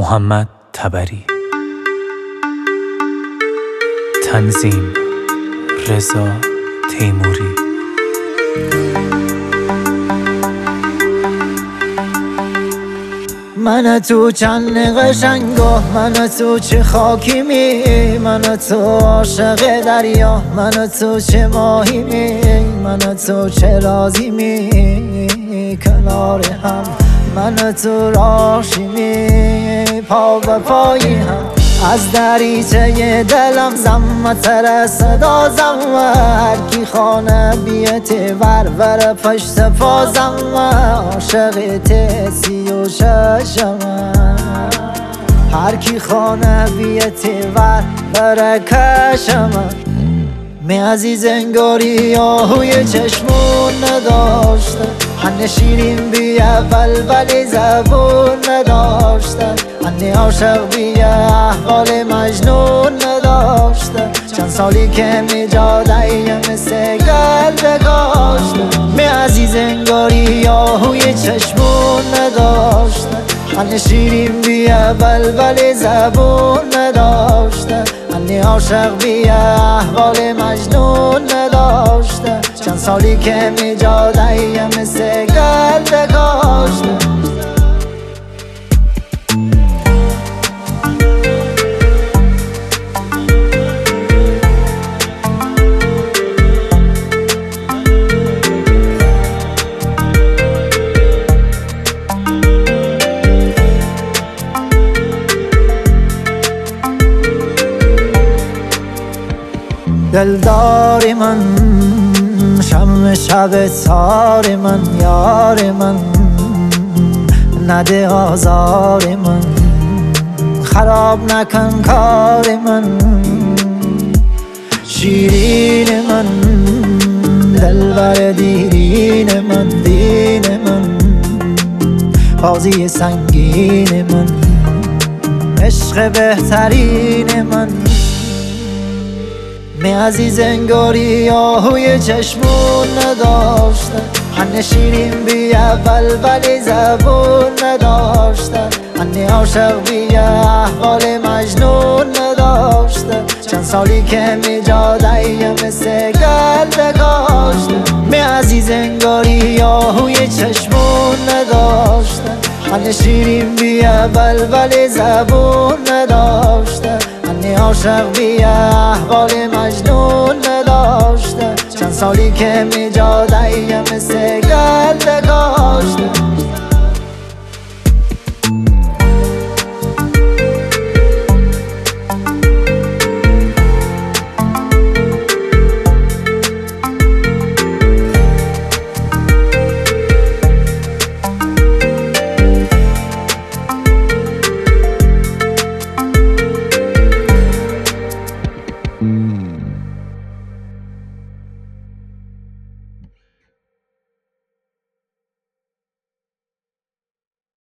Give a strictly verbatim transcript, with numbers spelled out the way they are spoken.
محمد تبری. تنظیم رضا تیموری. من تو چند قشنگا، من تو چه خاکی می، من تو عاشق دریا، من تو چه ماهی می، من تو چه رازی می کنار هم، من تو راشی می پا به پایی هم. از دریچه دلم زمتر صدا زم، هر کی خانه بیت ور ور پشت پازم، عاشق تسی و ششم، هر کی خانه بیت ور ور کشم. می عزیز انگاری آهوی چشمون نداشته، من شیرین بی اول ولی زبون نداشته، من عاشق بی احوال مجنون نداشته، چند سالی که می جاده مثل گل بگاشته. می عزیز انگاری آهوی چشمون نداشته، من شیرین بی اول ولی زبون نداشته، من عاشق بی احوال مجنون نداشته، چند سالی که می جاده مثل گل بگاشته. دلدار من، شم شب تار من، یار من، نده آزار من، خراب نکن کار من، شیرین من، دلبر دیرین من، دین من، بازی سنگین من، عشق بهترین من. می عزیز انگاری آهوی چشمون نداشته، من شیرین بی اول ولی زبون نداشته، من عاشق بی احوال مجنون نداشته، چند سالی که می جاده مثل گل بگاشته. می عزیز انگاری آهوی چشمون نداشته، من شیرین بی اول ولی زبون نداشته، من عاشق بی احوال مجنون نداشته، چند سالی که می جاده مثل گل بگاشته.